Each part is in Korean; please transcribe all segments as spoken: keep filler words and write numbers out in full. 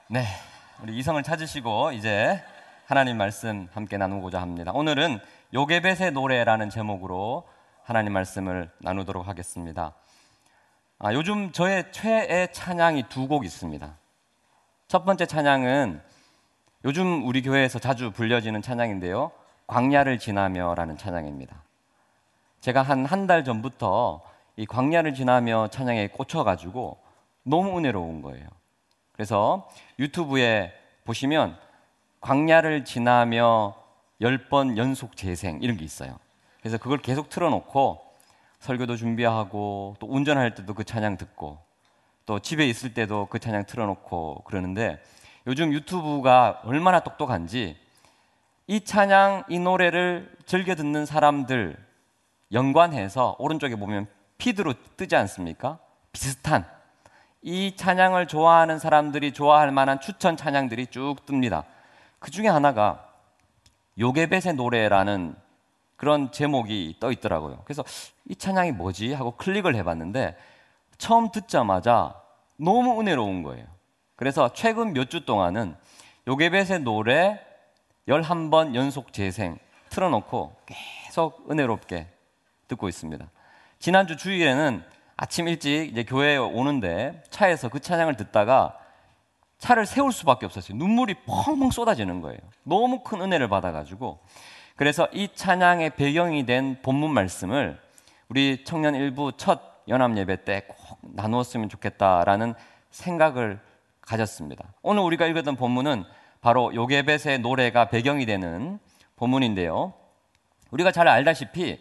네, 우리 이성을 찾으시고 이제 하나님 말씀 함께 나누고자 합니다. 오늘은 요게벳의 노래라는 제목으로 하나님 말씀을 나누도록 하겠습니다. 아, 요즘 저의 최애 찬양이 두 곡 있습니다. 첫 번째 찬양은 요즘 우리 교회에서 자주 불려지는 찬양인데요, 광야를 지나며라는 찬양입니다. 제가 한 한 달 전부터 이 광야를 지나며 찬양에 꽂혀가지고 너무 은혜로운 거예요. 그래서 유튜브에 보시면 광야를 지나며 열 번 연속 재생 이런 게 있어요. 그래서 그걸 계속 틀어놓고 설교도 준비하고 또 운전할 때도 그 찬양 듣고 또 집에 있을 때도 그 찬양 틀어놓고 그러는데, 요즘 유튜브가 얼마나 똑똑한지 이 찬양, 이 노래를 즐겨 듣는 사람들 연관해서 오른쪽에 보면 피드로 뜨지 않습니까? 비슷한 이 찬양을 좋아하는 사람들이 좋아할 만한 추천 찬양들이 쭉 뜹니다. 그 중에 하나가 요게벳의 노래라는 그런 제목이 떠 있더라고요. 그래서 이 찬양이 뭐지 하고 클릭을 해봤는데 처음 듣자마자 너무 은혜로운 거예요. 그래서 최근 몇 주 동안은 요게벳의 노래 열한 번 연속 재생 틀어놓고 계속 은혜롭게 듣고 있습니다. 지난주 주일에는 아침 일찍 이제 교회에 오는데 차에서 그 찬양을 듣다가 차를 세울 수밖에 없었어요. 눈물이 펑펑 쏟아지는 거예요. 너무 큰 은혜를 받아가지고. 그래서 이 찬양의 배경이 된 본문 말씀을 우리 청년 일부 첫 연합 예배 때 꼭 나누었으면 좋겠다라는 생각을 가졌습니다. 오늘 우리가 읽었던 본문은 바로 요게벳의 노래가 배경이 되는 본문인데요, 우리가 잘 알다시피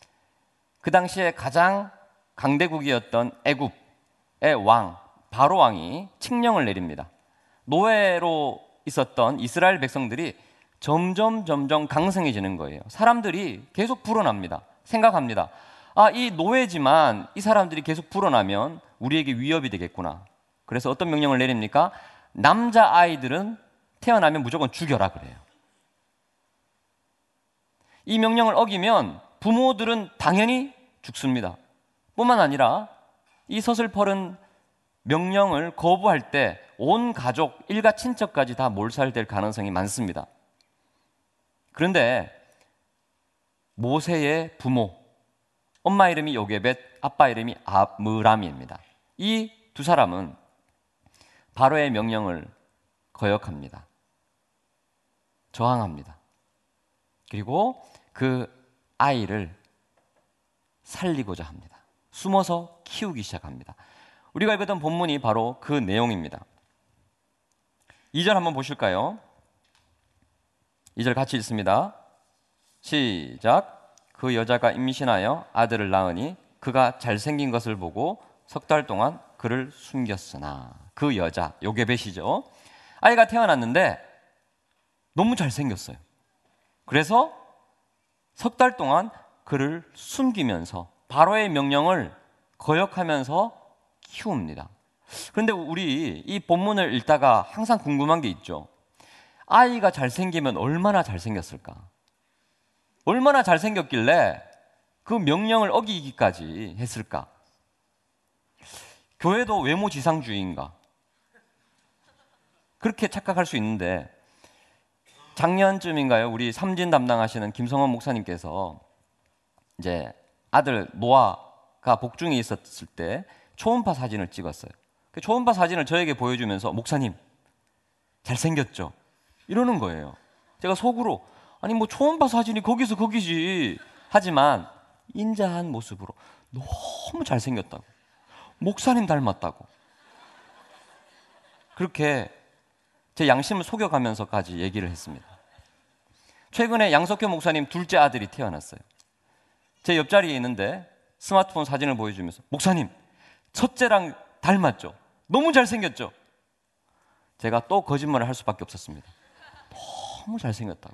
그 당시에 가장 강대국이었던 애굽의 왕 바로 왕이 칙령을 내립니다. 노예로 있었던 이스라엘 백성들이 점점 점점 강성해지는 거예요. 사람들이 계속 불어납니다. 생각합니다. 아, 이 노예지만 이 사람들이 계속 불어나면 우리에게 위협이 되겠구나. 그래서 어떤 명령을 내립니까? 남자 아이들은 태어나면 무조건 죽여라 그래요. 이 명령을 어기면 부모들은 당연히 죽습니다. 뿐만 아니라 이 서슬퍼른 명령을 거부할 때 온 가족, 일가 친척까지 다 몰살될 가능성이 많습니다. 그런데 모세의 부모, 엄마 이름이 요게벳, 아빠 이름이 아므람입니다. 이 두 사람은 바로의 명령을 거역합니다. 저항합니다. 그리고 그 아이를 살리고자 합니다. 숨어서 키우기 시작합니다. 우리가 읽었던 본문이 바로 그 내용입니다. 이 절 한번 보실까요? 이 절 같이 읽습니다. 시작. 그 여자가 임신하여 아들을 낳으니 그가 잘생긴 것을 보고 석 달 동안 그를 숨겼으나, 그 여자 요게벳이죠. 아이가 태어났는데 너무 잘생겼어요. 그래서 석 달 동안 그를 숨기면서 바로의 명령을 거역하면서 키웁니다. 그런데 우리 이 본문을 읽다가 항상 궁금한 게 있죠. 아이가 잘생기면 얼마나 잘생겼을까? 얼마나 잘생겼길래 그 명령을 어기기까지 했을까? 교회도 외모지상주의인가? 그렇게 착각할 수 있는데, 작년쯤인가요? 우리 삼진 담당하시는 김성원 목사님께서 이제 아들 노아가 복중에 있었을 때 초음파 사진을 찍었어요. 그 초음파 사진을 저에게 보여주면서 목사님 잘생겼죠? 이러는 거예요. 제가 속으로 아니 뭐 초음파 사진이 거기서 거기지 하지만 인자한 모습으로 너무 잘생겼다고, 목사님 닮았다고, 그렇게 제 양심을 속여가면서까지 얘기를 했습니다. 최근에 양석현 목사님 둘째 아들이 태어났어요. 제 옆자리에 있는데 스마트폰 사진을 보여주면서 목사님 첫째랑 닮았죠? 너무 잘생겼죠? 제가 또 거짓말을 할 수밖에 없었습니다. 너무 잘생겼다고.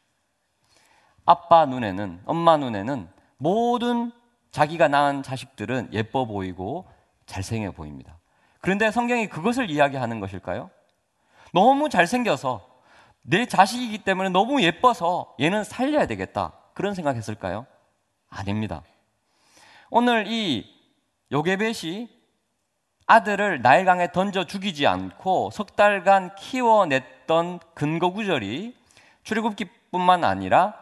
아빠 눈에는, 엄마 눈에는 모든 자기가 낳은 자식들은 예뻐 보이고 잘생겨 보입니다. 그런데 성경이 그것을 이야기하는 것일까요? 너무 잘생겨서 내 자식이기 때문에 너무 예뻐서 얘는 살려야 되겠다, 그런 생각했을까요? 아닙니다. 오늘 이 요게벳이 아들을 나일강에 던져 죽이지 않고 석 달간 키워냈던 근거 구절이 출애굽기뿐만 아니라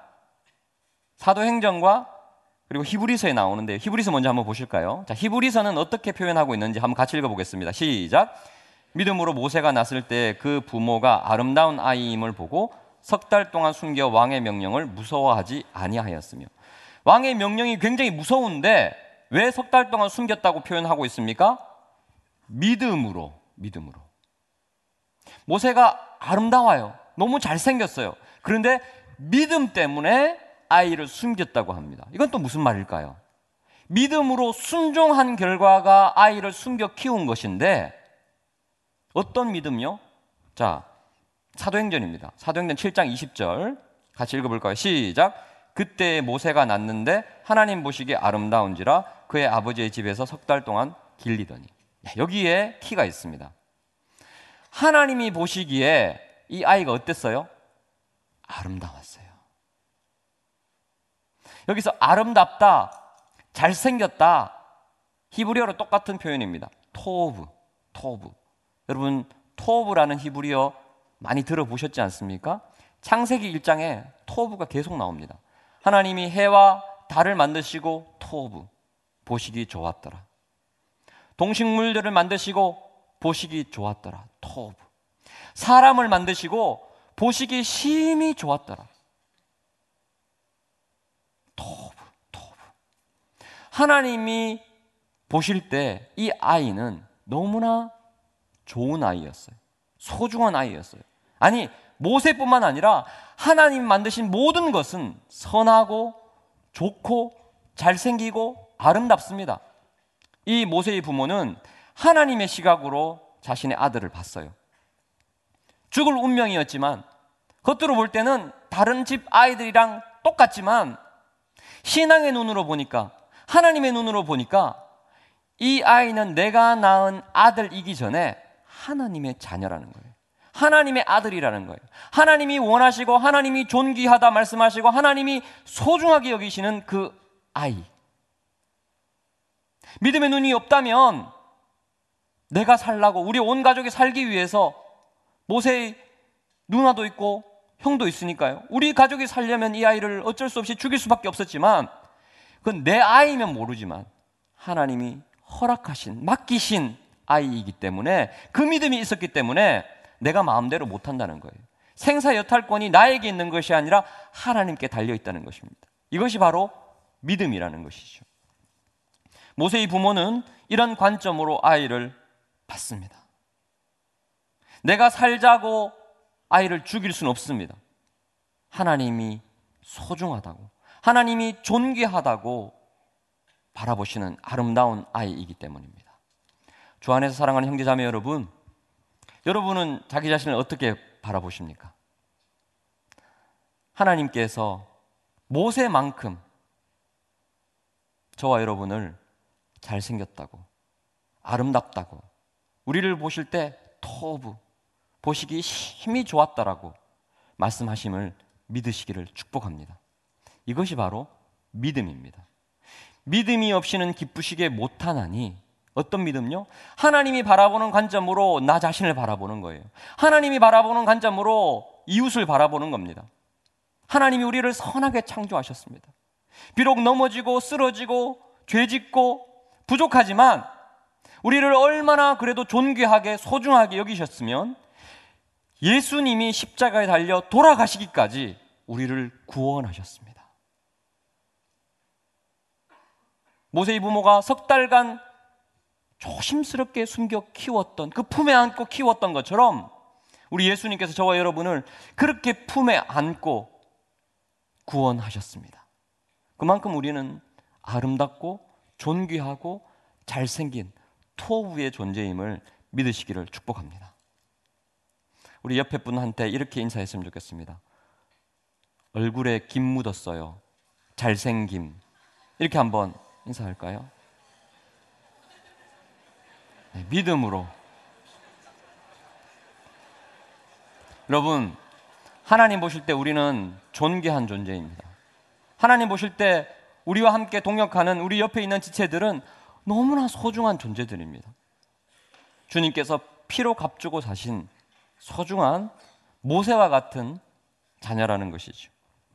사도행전과 그리고 히브리서에 나오는데요. 히브리서 먼저 한번 보실까요? 자, 히브리서는 어떻게 표현하고 있는지 한번 같이 읽어보겠습니다. 시작. 믿음으로 모세가 낳았을 때 그 부모가 아름다운 아이임을 보고 석 달 동안 숨겨 왕의 명령을 무서워하지 아니하였으며. 왕의 명령이 굉장히 무서운데 왜 석 달 동안 숨겼다고 표현하고 있습니까? 믿음으로, 믿음으로. 모세가 아름다워요. 너무 잘생겼어요. 그런데 믿음 때문에 아이를 숨겼다고 합니다. 이건 또 무슨 말일까요? 믿음으로 순종한 결과가 아이를 숨겨 키운 것인데 어떤 믿음요? 자, 사도행전입니다. 사도행전 칠 장 이십 절 같이 읽어볼까요? 시작. 그때 모세가 낳는데 하나님 보시기에 아름다운지라 그의 아버지의 집에서 석 달 동안 길리더니. 여기에 키가 있습니다. 하나님이 보시기에 이 아이가 어땠어요? 아름다웠어요. 여기서 아름답다, 잘생겼다, 히브리어로 똑같은 표현입니다. 토브, 토브. 여러분, 토브라는 히브리어 많이 들어보셨지 않습니까? 창세기 일 장에 토브가 계속 나옵니다. 하나님이 해와 달을 만드시고 토브, 보시기 좋았더라. 동식물들을 만드시고 보시기 좋았더라. 토브. 사람을 만드시고 보시기 심히 좋았더라. 토브, 토브. 하나님이 보실 때 이 아이는 너무나 좋은 아이였어요. 소중한 아이였어요. 아니, 모세뿐만 아니라 하나님 만드신 모든 것은 선하고 좋고 잘생기고 아름답습니다. 이 모세의 부모는 하나님의 시각으로 자신의 아들을 봤어요. 죽을 운명이었지만 겉으로 볼 때는 다른 집 아이들이랑 똑같지만 신앙의 눈으로 보니까, 하나님의 눈으로 보니까 이 아이는 내가 낳은 아들이기 전에 하나님의 자녀라는 거예요. 하나님의 아들이라는 거예요. 하나님이 원하시고 하나님이 존귀하다 말씀하시고 하나님이 소중하게 여기시는 그 아이. 믿음의 눈이 없다면 내가 살라고, 우리 온 가족이 살기 위해서 모세의 누나도 있고 형도 있으니까요. 우리 가족이 살려면 이 아이를 어쩔 수 없이 죽일 수밖에 없었지만 그건 내 아이면 모르지만 하나님이 허락하신, 맡기신 아이이기 때문에, 그 믿음이 있었기 때문에 내가 마음대로 못한다는 거예요. 생사여탈권이 나에게 있는 것이 아니라 하나님께 달려있다는 것입니다. 이것이 바로 믿음이라는 것이죠. 모세의 부모는 이런 관점으로 아이를 봤습니다. 내가 살자고 아이를 죽일 수는 없습니다. 하나님이 소중하다고, 하나님이 존귀하다고 바라보시는 아름다운 아이이기 때문입니다. 주 안에서 사랑하는 형제자매 여러분, 여러분은 자기 자신을 어떻게 바라보십니까? 하나님께서 모세만큼 저와 여러분을 잘생겼다고, 아름답다고, 우리를 보실 때 토부, 보시기 힘이 좋았다라고 말씀하심을 믿으시기를 축복합니다. 이것이 바로 믿음입니다. 믿음이 없이는 기쁘시게 못하나니, 어떤 믿음요? 하나님이 바라보는 관점으로 나 자신을 바라보는 거예요. 하나님이 바라보는 관점으로 이웃을 바라보는 겁니다. 하나님이 우리를 선하게 창조하셨습니다. 비록 넘어지고 쓰러지고 죄짓고 부족하지만 우리를 얼마나 그래도 존귀하게 소중하게 여기셨으면 예수님이 십자가에 달려 돌아가시기까지 우리를 구원하셨습니다. 모세의 부모가 석 달간 조심스럽게 숨겨 키웠던, 그 품에 안고 키웠던 것처럼 우리 예수님께서 저와 여러분을 그렇게 품에 안고 구원하셨습니다. 그만큼 우리는 아름답고 존귀하고 잘생긴 토부의 존재임을 믿으시기를 축복합니다. 우리 옆에 분한테 이렇게 인사했으면 좋겠습니다. 얼굴에 김 묻었어요. 잘생김. 이렇게 한번 인사할까요? 네, 믿음으로. 여러분, 하나님 보실 때 우리는 존귀한 존재입니다. 하나님 보실 때 우리와 함께 동역하는 우리 옆에 있는 지체들은 너무나 소중한 존재들입니다. 주님께서 피로 값주고 사신 소중한 모세와 같은 자녀라는 것이죠.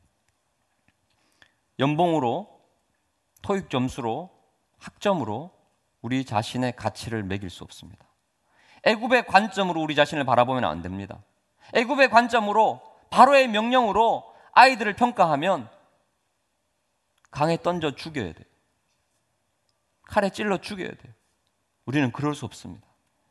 연봉으로, 토익 점수로, 학점으로 우리 자신의 가치를 매길 수 없습니다. 애굽의 관점으로 우리 자신을 바라보면 안 됩니다. 애굽의 관점으로, 바로의 명령으로 아이들을 평가하면 강에 던져 죽여야 돼요. 칼에 찔러 죽여야 돼요. 우리는 그럴 수 없습니다.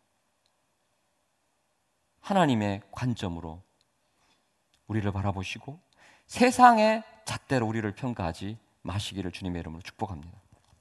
하나님의 관점으로 우리를 바라보시고 세상의 잣대로 우리를 평가하지 마시기를 주님의 이름으로 축복합니다.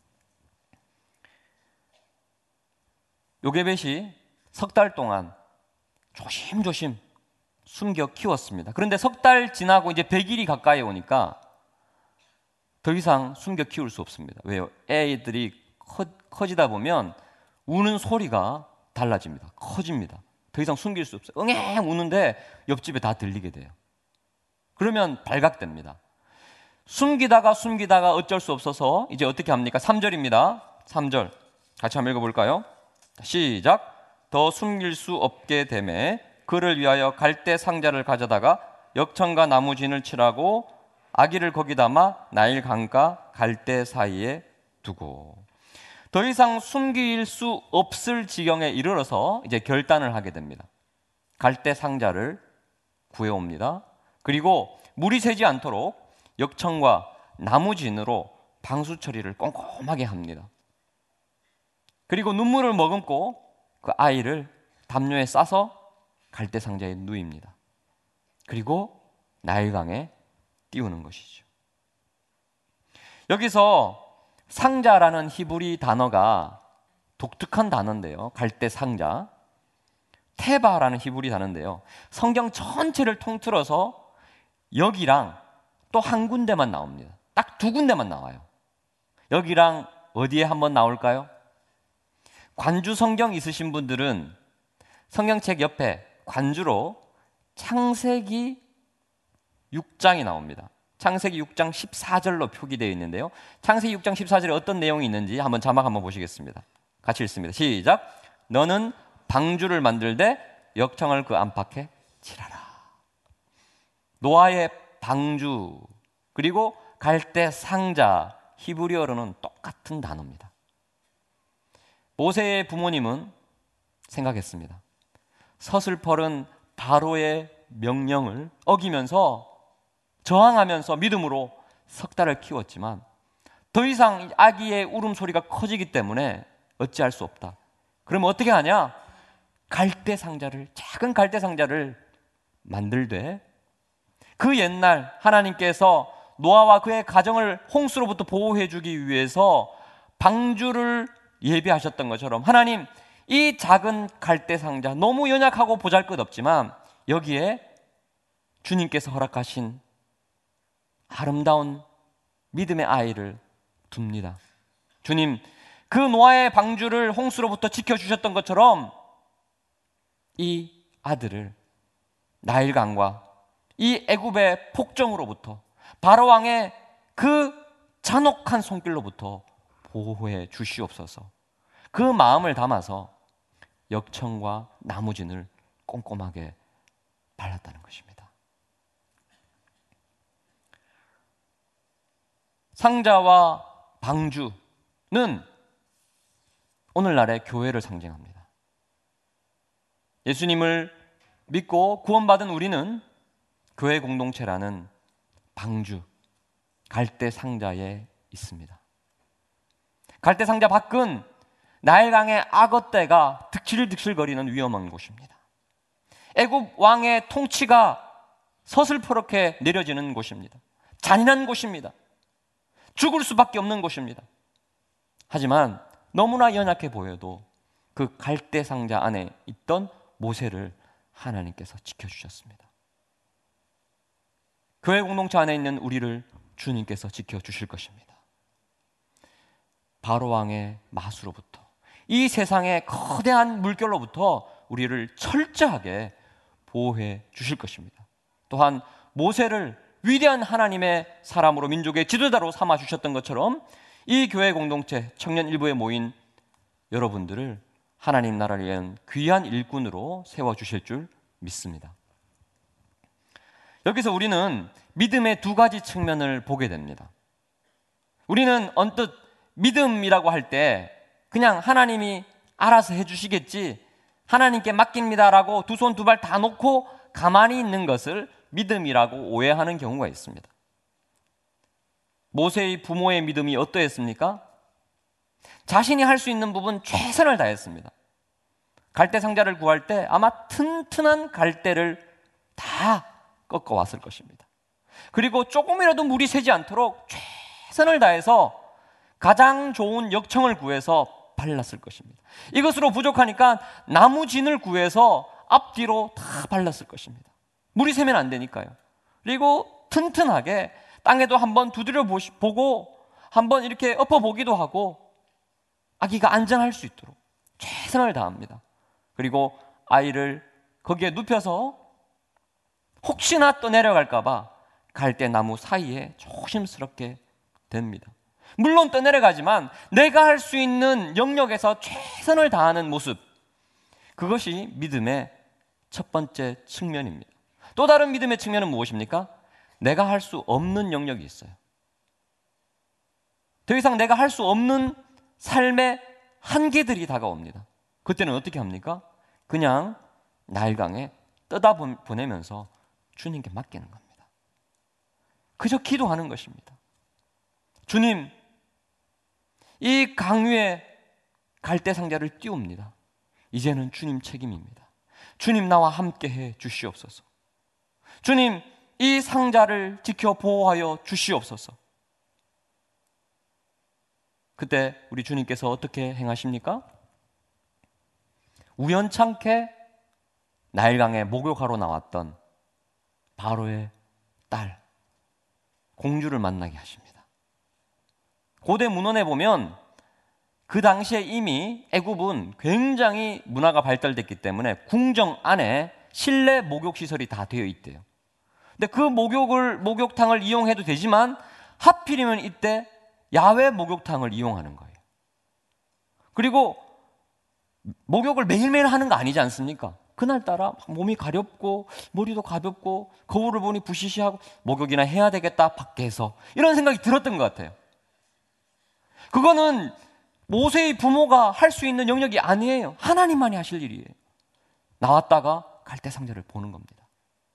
요게벳이 석 달 동안 조심조심 숨겨 키웠습니다. 그런데 석 달 지나고 이제 백 일이 가까이 오니까 더 이상 숨겨 키울 수 없습니다. 왜요? 애들이 커, 커지다 보면 우는 소리가 달라집니다. 커집니다. 더 이상 숨길 수 없어요. 응애 우는데 옆집에 다 들리게 돼요. 그러면 발각됩니다. 숨기다가 숨기다가 어쩔 수 없어서 이제 어떻게 합니까? 삼 절입니다. 삼 절 같이 한번 읽어볼까요? 시작. 더 숨길 수 없게 되매 그를 위하여 갈대 상자를 가져다가 역청과 나무진을 칠하고 아기를 거기 담아 나일 강과 갈대 사이에 두고 더 이상 숨길 수 없을 지경에 이르러서 이제 결단을 하게 됩니다. 갈대 상자를 구해옵니다. 그리고 물이 새지 않도록 역청과 나무진으로 방수 처리를 꼼꼼하게 합니다. 그리고 눈물을 머금고 그 아이를 담요에 싸서 갈대 상자에 누입니다. 그리고 나일강에 띄우는 것이죠. 여기서 상자라는 히브리 단어가 독특한 단어인데요. 갈대 상자. 테바라는 히브리 단어인데요. 성경 전체를 통틀어서 여기랑 또 한 군데만 나옵니다. 딱 두 군데만 나와요. 여기랑 어디에 한번 나올까요? 관주 성경 있으신 분들은 성경책 옆에 관주로 창세기 육 장이 나옵니다. 창세기 육 장 십사 절로 표기되어 있는데요. 창세기 육 장 십사 절에 어떤 내용이 있는지 한번 자막 한번 보시겠습니다. 같이 읽습니다. 시작. 너는 방주를 만들되 역청을 그 안팎에 칠하라. 노아의 방주 그리고 갈대 상자 히브리어로는 똑같은 단어입니다. 모세의 부모님은 생각했습니다. 서슬퍼른 바로의 명령을 어기면서 저항하면서 믿음으로 석 달을 키웠지만 더 이상 아기의 울음소리가 커지기 때문에 어찌할 수 없다. 그러면 어떻게 하냐? 갈대 상자를, 작은 갈대 상자를 만들되 그 옛날 하나님께서 노아와 그의 가정을 홍수로부터 보호해 주기 위해서 방주를 예비하셨던 것처럼 하나님 이 작은 갈대 상자 너무 연약하고 보잘것없지만 여기에 주님께서 허락하신 아름다운 믿음의 아이를 둡니다. 주님 그 노아의 방주를 홍수로부터 지켜주셨던 것처럼 이 아들을 나일강과 이 애굽의 폭정으로부터 바로 왕의 그 잔혹한 손길로부터 보호해 주시옵소서. 그 마음을 담아서 역청과 나무진을 꼼꼼하게 발랐다는 것입니다. 상자와 방주는 오늘날의 교회를 상징합니다. 예수님을 믿고 구원받은 우리는 교회 공동체라는 방주, 갈대 상자에 있습니다. 갈대 상자 밖은 나일강의 악어떼가 득실득실거리는 위험한 곳입니다. 애굽 왕의 통치가 서슬퍼렇게 내려지는 곳입니다. 잔인한 곳입니다. 죽을 수밖에 없는 곳입니다. 하지만 너무나 연약해 보여도 그 갈대 상자 안에 있던 모세를 하나님께서 지켜주셨습니다. 교회 공동체 안에 있는 우리를 주님께서 지켜주실 것입니다. 바로 왕의 마수로부터 이 세상의 거대한 물결로부터 우리를 철저하게 보호해 주실 것입니다. 또한 모세를 위대한 하나님의 사람으로 민족의 지도자로 삼아 주셨던 것처럼 이 교회 공동체 청년 일부에 모인 여러분들을 하나님 나라를 위한 귀한 일꾼으로 세워주실 줄 믿습니다. 여기서 우리는 믿음의 두 가지 측면을 보게 됩니다. 우리는 언뜻 믿음이라고 할 때 그냥 하나님이 알아서 해주시겠지, 하나님께 맡깁니다라고 두 손 두 발 다 놓고 가만히 있는 것을 믿음이라고 오해하는 경우가 있습니다. 모세의 부모의 믿음이 어떠했습니까? 자신이 할 수 있는 부분 최선을 다했습니다. 갈대 상자를 구할 때 아마 튼튼한 갈대를 다 꺾어왔을 것입니다. 그리고 조금이라도 물이 새지 않도록 최선을 다해서 가장 좋은 역청을 구해서 발랐을 것입니다. 이것으로 부족하니까 나무진을 구해서 앞뒤로 다 발랐을 것입니다. 물이 새면 안 되니까요. 그리고 튼튼하게 땅에도 한번 두드려 보고 한번 이렇게 엎어보기도 하고 아기가 안전할 수 있도록 최선을 다합니다. 그리고 아이를 거기에 눕혀서 혹시나 또 내려갈까 봐 갈대나무 사이에 조심스럽게 댑니다. 물론 떠내려가지만 내가 할 수 있는 영역에서 최선을 다하는 모습, 그것이 믿음의 첫 번째 측면입니다. 또 다른 믿음의 측면은 무엇입니까? 내가 할 수 없는 영역이 있어요. 더 이상 내가 할 수 없는 삶의 한계들이 다가옵니다. 그때는 어떻게 합니까? 그냥 나일강에 떠다 보내면서 주님께 맡기는 겁니다. 그저 기도하는 것입니다. 주님, 이 강 위에 갈대 상자를 띄웁니다. 이제는 주님 책임입니다. 주님 나와 함께 해 주시옵소서. 주님, 이 상자를 지켜 보호하여 주시옵소서. 그때 우리 주님께서 어떻게 행하십니까? 우연찮게 나일강에 목욕하러 나왔던 바로의 딸 공주를 만나게 하십니다. 고대 문헌에 보면 그 당시에 이미 애굽은 굉장히 문화가 발달됐기 때문에 궁정 안에 실내 목욕 시설이 다 되어 있대요. 근데 그 목욕을 목욕탕을 이용해도 되지만 하필이면 이때 야외 목욕탕을 이용하는 거예요. 그리고 목욕을 매일매일 하는 거 아니지 않습니까? 그날따라 몸이 가렵고 머리도 가볍고 거울을 보니 부시시하고 목욕이나 해야 되겠다 밖에서, 이런 생각이 들었던 것 같아요. 그거는 모세의 부모가 할 수 있는 영역이 아니에요. 하나님만이 하실 일이에요. 나왔다가 갈대 상자를 보는 겁니다.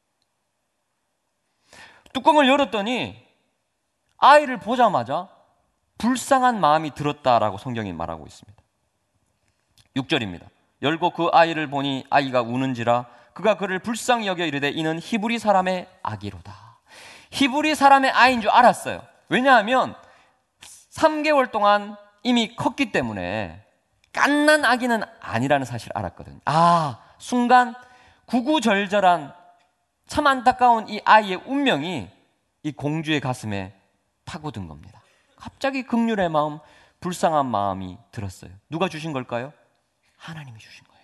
뚜껑을 열었더니 아이를 보자마자 불쌍한 마음이 들었다라고 성경이 말하고 있습니다. 육 절입니다. 열고 그 아이를 보니 아이가 우는지라 그가 그를 불쌍히 여겨 이르되 이는 히브리 사람의 아기로다. 히브리 사람의 아이인 줄 알았어요. 왜냐하면 삼 개월 동안 이미 컸기 때문에 갓난 아기는 아니라는 사실을 알았거든요. 아, 순간 구구절절한 참 안타까운 이 아이의 운명이 이 공주의 가슴에 파고든 겁니다. 갑자기 긍휼의 마음, 불쌍한 마음이 들었어요. 누가 주신 걸까요? 하나님이 주신 거예요.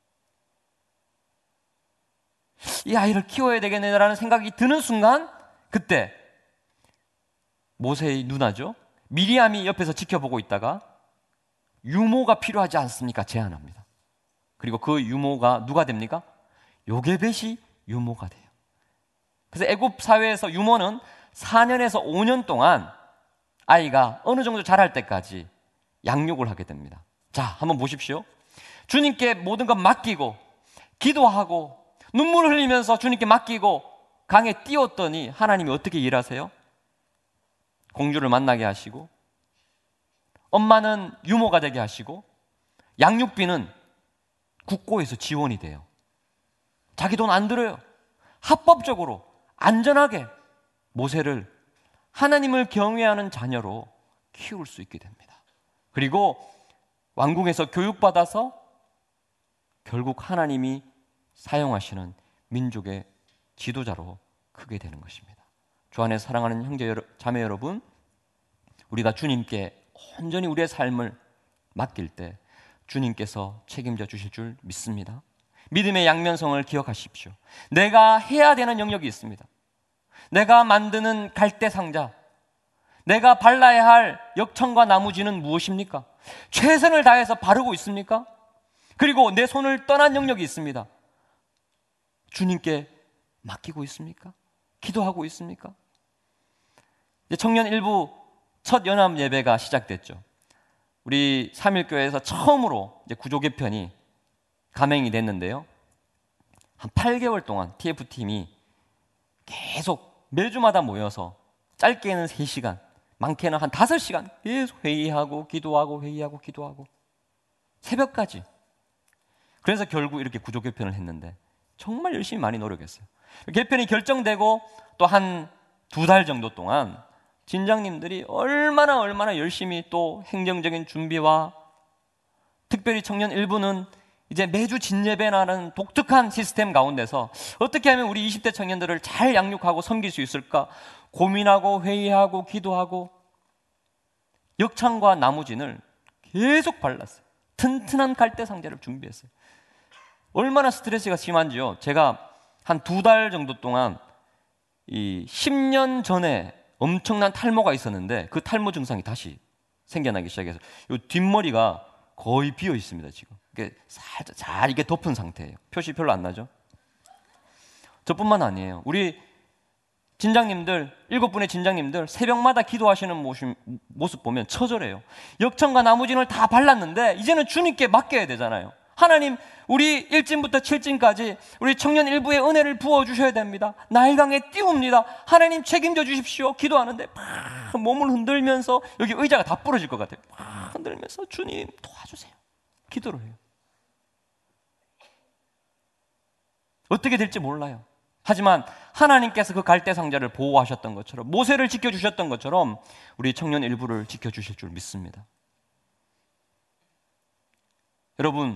이 아이를 키워야 되겠네라는 생각이 드는 순간, 그때 모세의 누나죠, 미리암이 옆에서 지켜보고 있다가 유모가 필요하지 않습니까? 제안합니다. 그리고 그 유모가 누가 됩니까? 요게벳이 유모가 돼요. 그래서 애굽 사회에서 유모는 사 년에서 오 년 동안 아이가 어느 정도 자랄 때까지 양육을 하게 됩니다. 자, 한번 보십시오. 주님께 모든 것 맡기고 기도하고 눈물을 흘리면서 주님께 맡기고 강에 띄웠더니 하나님이 어떻게 일하세요? 공주를 만나게 하시고 엄마는 유모가 되게 하시고 양육비는 국고에서 지원이 돼요. 자기 돈 안 들어요. 합법적으로 안전하게 모세를 하나님을 경외하는 자녀로 키울 수 있게 됩니다. 그리고 왕궁에서 교육받아서 결국 하나님이 사용하시는 민족의 지도자로 크게 되는 것입니다. 주 안에 사랑하는 형제 자매 여러분, 우리가 주님께 온전히 우리의 삶을 맡길 때 주님께서 책임져 주실 줄 믿습니다. 믿음의 양면성을 기억하십시오. 내가 해야 되는 영역이 있습니다. 내가 만드는 갈대 상자, 내가 발라야 할 역청과 나무지는 무엇입니까? 최선을 다해서 바르고 있습니까? 그리고 내 손을 떠난 영역이 있습니다. 주님께 맡기고 있습니까? 기도하고 있습니까? 이제 청년 일부 첫 연합 예배가 시작됐죠. 우리 삼일교회에서 처음으로 이제 구조 개편이 감행이 됐는데요. 한 팔 개월 동안 티에프팀이 계속 매주마다 모여서 짧게는 세 시간, 많게는 한 다섯 시간 계속 회의하고 기도하고 회의하고 기도하고 새벽까지. 그래서 결국 이렇게 구조 개편을 했는데 정말 열심히 많이 노력했어요. 개편이 결정되고 또 한 두 달 정도 동안 진장님들이 얼마나 얼마나 열심히 또 행정적인 준비와 특별히 청년 일부는 이제 매주 진예배라는 독특한 시스템 가운데서 어떻게 하면 우리 이십 대 청년들을 잘 양육하고 섬길 수 있을까 고민하고 회의하고 기도하고 역창과 나무진을 계속 발랐어요. 튼튼한 갈대 상자를 준비했어요. 얼마나 스트레스가 심한지요. 제가 한 두 달 정도 동안 이 십 년 전에 엄청난 탈모가 있었는데 그 탈모 증상이 다시 생겨나기 시작해서 이 뒷머리가 거의 비어 있습니다. 지금 이게 살짝 잘 이게 덮은 상태예요. 표시 별로 안 나죠? 저뿐만 아니에요. 우리 진장님들 일곱 분의 진장님들 새벽마다 기도하시는 모습, 모습 보면 처절해요. 역청과 나무진을 다 발랐는데 이제는 주님께 맡겨야 되잖아요. 하나님, 우리 일 진부터 칠 진까지 우리 청년 일부의 은혜를 부어주셔야 됩니다. 나일강에 띄웁니다. 하나님 책임져 주십시오. 기도하는데 막 몸을 흔들면서 여기 의자가 다 부러질 것 같아요. 막 흔들면서 주님 도와주세요. 기도를 해요. 어떻게 될지 몰라요. 하지만 하나님께서 그 갈대 상자를 보호하셨던 것처럼 모세를 지켜주셨던 것처럼 우리 청년 일부를 지켜주실 줄 믿습니다. 여러분,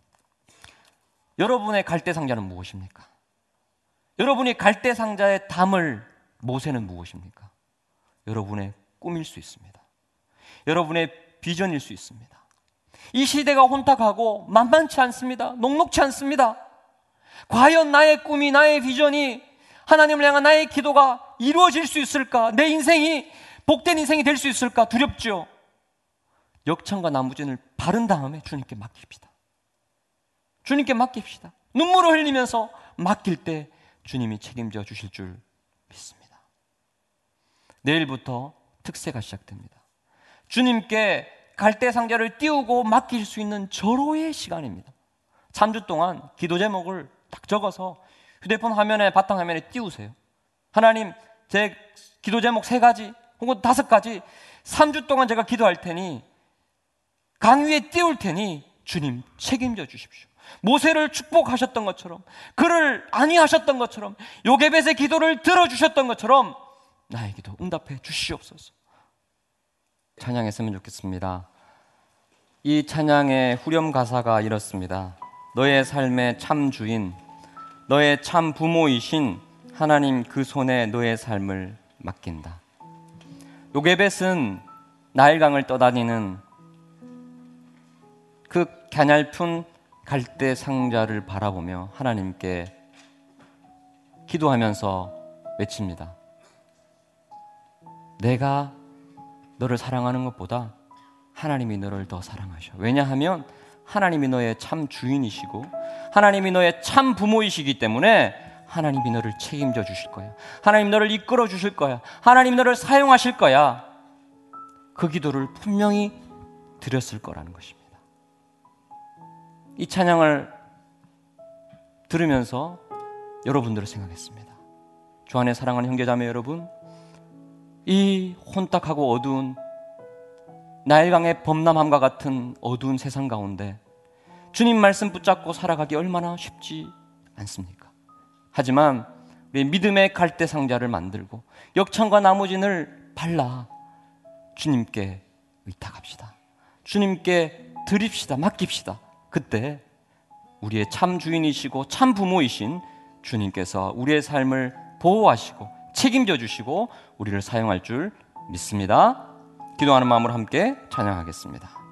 여러분의 갈대 상자는 무엇입니까? 여러분이 갈대 상자에 담을 모세는 무엇입니까? 여러분의 꿈일 수 있습니다. 여러분의 비전일 수 있습니다. 이 시대가 혼탁하고 만만치 않습니다. 녹록치 않습니다. 과연 나의 꿈이, 나의 비전이, 하나님을 향한 나의 기도가 이루어질 수 있을까? 내 인생이 복된 인생이 될 수 있을까? 두렵죠. 역창과 나무진을 바른 다음에 주님께 맡깁시다. 주님께 맡깁시다. 눈물을 흘리면서 맡길 때 주님이 책임져 주실 줄 믿습니다. 내일부터 특세가 시작됩니다. 주님께 갈대 상자를 띄우고 맡길 수 있는 절호의 시간입니다. 삼 주 동안 기도 제목을 딱 적어서 휴대폰 화면에 바탕화면에 띄우세요. 하나님, 제 기도 제목 세 가지 혹은 다섯 가지 삼 주 동안 제가 기도할 테니 강 위에 띄울 테니 주님 책임져 주십시오. 모세를 축복하셨던 것처럼, 그를 안위하셨던 것처럼, 요게벳의 기도를 들어주셨던 것처럼 나의 기도 응답해 주시옵소서. 찬양했으면 좋겠습니다. 이 찬양의 후렴 가사가 이렇습니다. 너의 삶의 참 주인, 너의 참 부모이신 하나님 그 손에 너의 삶을 맡긴다. 요게벳은 나일강을 떠다니는 그 가냘픈 갈대 상자를 바라보며 하나님께 기도하면서 외칩니다. 내가 너를 사랑하는 것보다 하나님이 너를 더 사랑하셔. 왜냐하면 하나님이 너의 참 주인이시고 하나님이 너의 참 부모이시기 때문에 하나님이 너를 책임져 주실 거야. 하나님 너를 이끌어 주실 거야. 하나님 너를 사용하실 거야. 그 기도를 분명히 드렸을 거라는 것입니다. 이 찬양을 들으면서 여러분들을 생각했습니다. 주 안에 사랑하는 형제자매 여러분, 이 혼탁하고 어두운 나일강의 범람함과 같은 어두운 세상 가운데 주님 말씀 붙잡고 살아가기 얼마나 쉽지 않습니까? 하지만 우리 믿음의 갈대 상자를 만들고 역창과 나무진을 발라 주님께 의탁합시다. 주님께 드립시다. 맡깁시다. 그때 우리의 참 주인이시고 참 부모이신 주님께서 우리의 삶을 보호하시고 책임져 주시고 우리를 사용할 줄 믿습니다. 기도하는 마음으로 함께 찬양하겠습니다.